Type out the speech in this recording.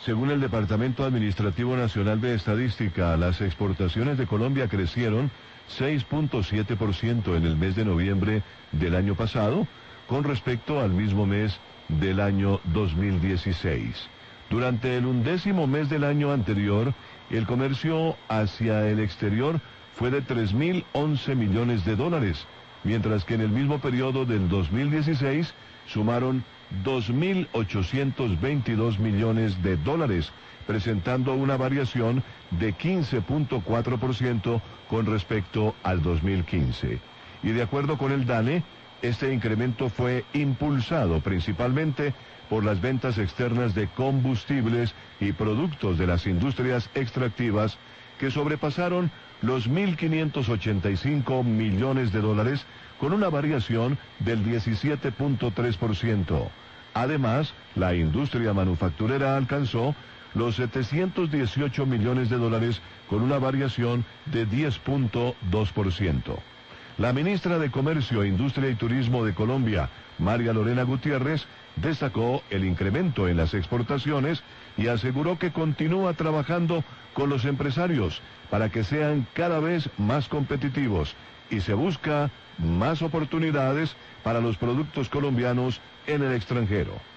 Según el Departamento Administrativo Nacional de Estadística, las exportaciones de Colombia crecieron 6.7% en el mes de noviembre del año pasado, con respecto al mismo mes del año 2016. Durante el 11º mes del año anterior, el comercio hacia el exterior fue de 3.011 millones de dólares, mientras que en el mismo periodo del 2016 sumaron 2.822 millones de dólares, presentando una variación de 15.4% con respecto al 2015. Y de acuerdo con el DANE, este incremento fue impulsado principalmente por las ventas externas de combustibles y productos de las industrias extractivas, que sobrepasaron los 1.585 millones de dólares, con una variación del 17.3%. Además, la industria manufacturera alcanzó los 718 millones de dólares, con una variación de 10.2%. La ministra de Comercio, Industria y Turismo de Colombia, María Lorena Gutiérrez, destacó el incremento en las exportaciones y aseguró que continúa trabajando con los empresarios para que sean cada vez más competitivos, y se busca más oportunidades para los productos colombianos en el extranjero.